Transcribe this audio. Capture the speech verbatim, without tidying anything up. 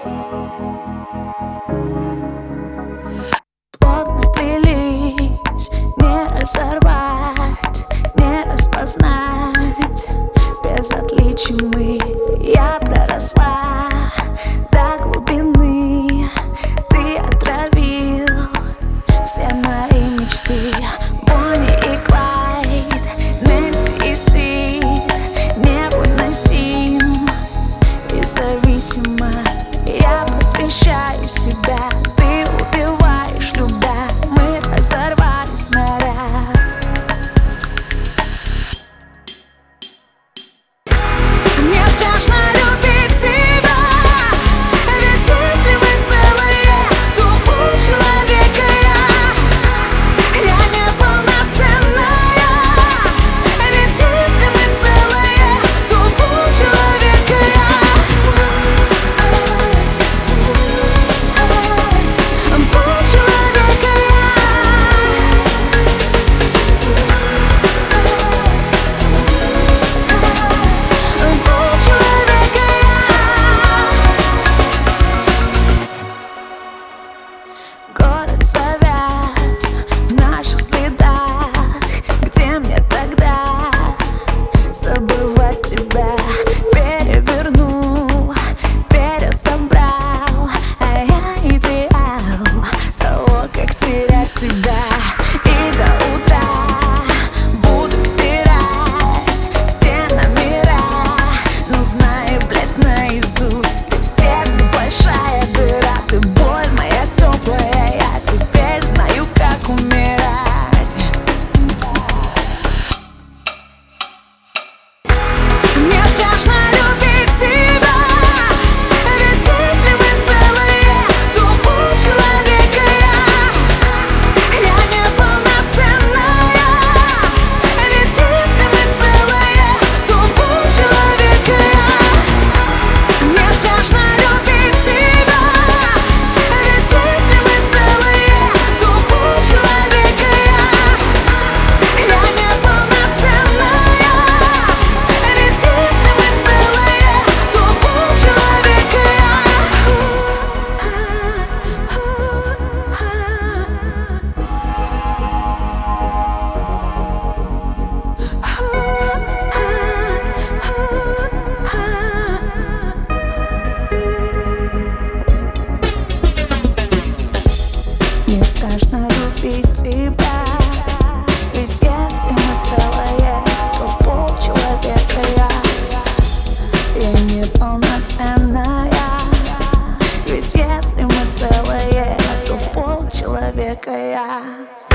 Плотно сплелись, не разорвать, не распознать. Без отличий мы, я проросла до глубины. Ты отравил все мои мечты. Бонни и Клайд, Нэнси и Сид, невыносим и зависима. Я посвящаю себя, ты убиваешь, любя. Мы разорвали снаряд. Мне страшно любить тебя, ведь если мы целые, то полчеловека я. Я неполноценная, ведь если мы целые, то полчеловека я. Полчеловека Город завяз в наших следах. Где мне тогда забывать тебя? Перевернул, пересобрал, а я идеал того, как терять себя. И до утра буду стирать все номера, но знаю, блядь, наизусть. Ты в сердце большая дыра, ты боль моя теплая. Я теперь знаю, как умирать. Мне страшно любить тебя, ведь если мы целые, то полчеловека я. Я неполноценная, ведь если мы целые, то полчеловека я. Мне страшно любить тебя, ведь если мы целые, то полчеловека я. Я неполноценная, ведь если мы целые, то полчеловека я. Мне страшно любить тебя, ведь если мы целые, то полчеловека я. Я неполноценная, ведь если мы целые, то полчеловека я.